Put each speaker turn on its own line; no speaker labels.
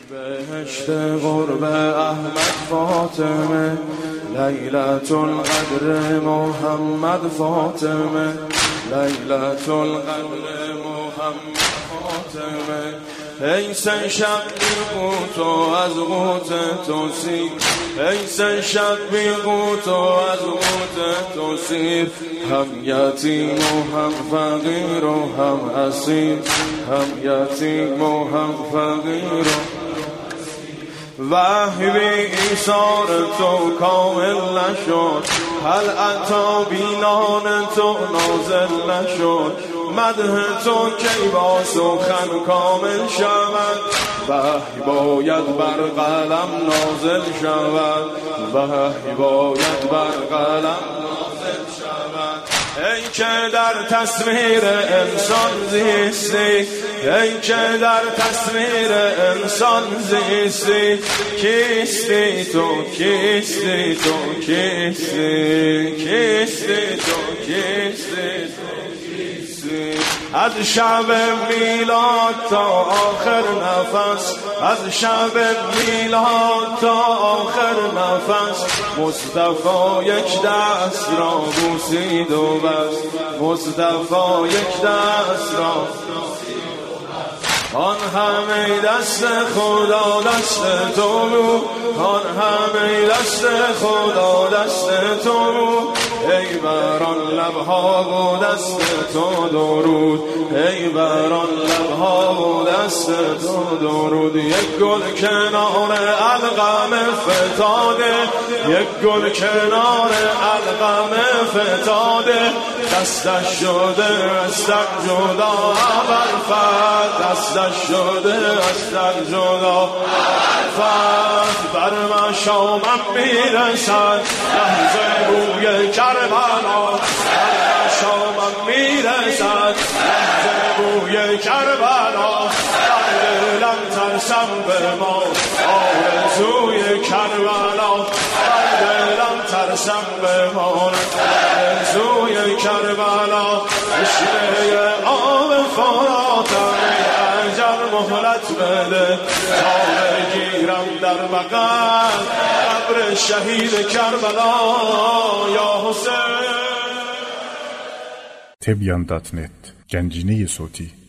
بهشت قرب احمد فاطمه، لیلة القدر محمد فاطمه، لیلة القدر محمد فاطمه. ای سه شب بی قوت و از قوت تو سیر، ای سه شب بی قوت و از قوت تو سیر، هم یتیم و هم فقیر و هم اسیر، هم یتیم و هم فقیر و وحی بی ایثار تو کامل نشد، هل عطا بینان تو نازل نشد، مدح تو کی با سخن کامل شود، وحی باید بر قلم نازل شود، وحی باید بر قلم نازل شود. ای که در تصویر انسان زیستی، ای که در تصویر انسان زیستی، کیستی تو کیستی تو کیستی، کیستی تو کیستی تو کیستی. از شب میلاد تا آخر نفس، از شب میلاد تا آخر نفس، مصطفی یک دست را بوسید و بس، مصطفی یک دست را. آن همه دست خدا دست تو بود، آن همه دست خدا دست تو بود، ای بر آن لبها و دست تو درود، ای بر آن لبها و دست تو درود. یک گل کنار القم فتاده، یک گل کنار القم فتاده، دستش شده دستک جدا ابوالفتح، دستش شده دستک جدا ابوالفتح. بر مشامم میرسد لحظه بوی کربلا، بر مشامم میرسد لحظه بوی کربلا، در دلم ترسم به ما آرزوی کربلا، در دلم ترسم به ما آرزوی کربلا. تشنه آب فراتم ای اجل مهلت بده، تا بگیرم در بغل قبر شهید کربلا یا حسین.
Tebyan.net Gencine صوتی